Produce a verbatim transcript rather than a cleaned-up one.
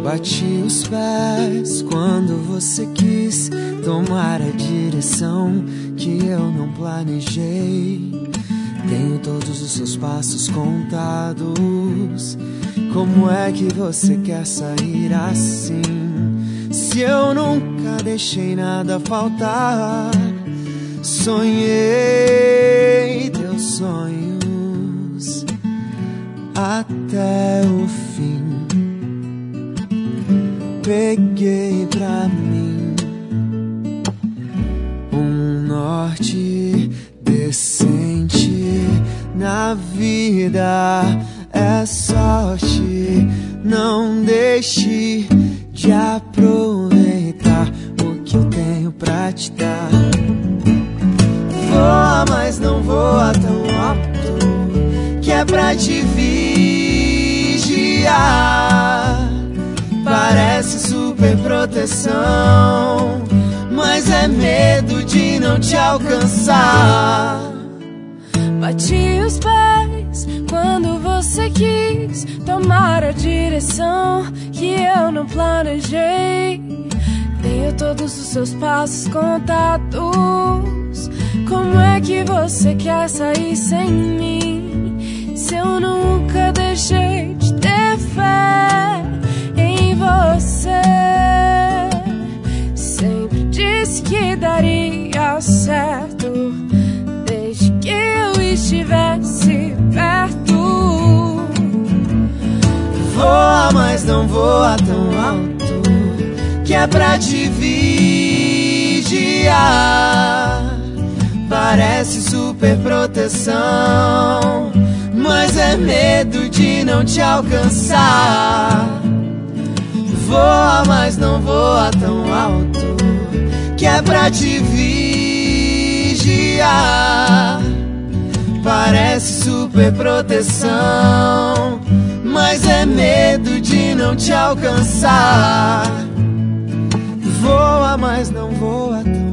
Bati os pés quando você quis tomar a direção que eu não planejei. Tenho todos os seus passos contados. Como é que você quer sair assim? Se eu nunca deixei nada faltar, sonhei teus sonhos até o fim. Peguei pra mim um norte decente na vida. É sorte, não deixe de aproveitar o que eu tenho pra te dar. Voa, mas não voa tão alto, que é pra te vigiar. Parece super proteção, mas é medo de não te alcançar. Bati os pés quando você quis tomar a direção que eu não planejei. Tenho todos os seus passos contados. Como é que você quer sair sem mim? Se eu nunca deixei de ter fé em você. Sempre disse que daria certo desde que eu estivesse perto. Voa, mas não voa tão alto, que é pra te vigiar. Parece super proteção, mas é medo de não te alcançar. Voa, mas não voa tão alto, que é pra te vigiar. Parece super proteção, mas é medo de não te alcançar. Voa, mas não voa tão